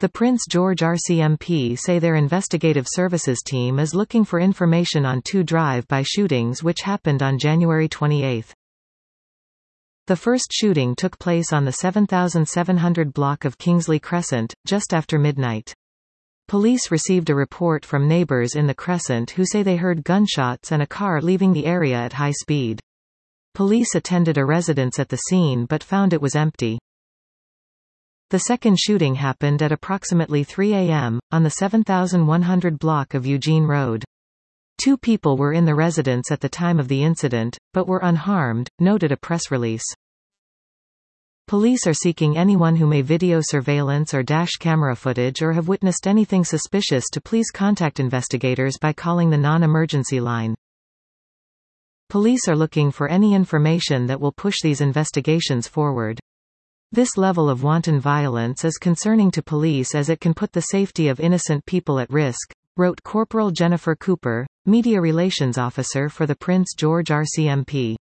The Prince George RCMP say their investigative services team is looking for information on 2 drive-by shootings which happened on January 28. The first shooting took place on the 7700 block of Kingsley Crescent, just after midnight. Police received a report from neighbors in the Crescent who say they heard gunshots and a car leaving the area at high speed. Police attended a residence at the scene but found it was empty. The second shooting happened at approximately 3 a.m., on the 7100 block of Eugene Road. 2 people were in the residence at the time of the incident, but were unharmed, noted a press release. Police are seeking anyone who may video surveillance or dash camera footage or have witnessed anything suspicious to please contact investigators by calling the non-emergency line. Police are looking for any information that will push these investigations forward. This level of wanton violence is concerning to police as it can put the safety of innocent people at risk, wrote Corporal Jennifer Cooper, Media Relations Officer for the Prince George RCMP.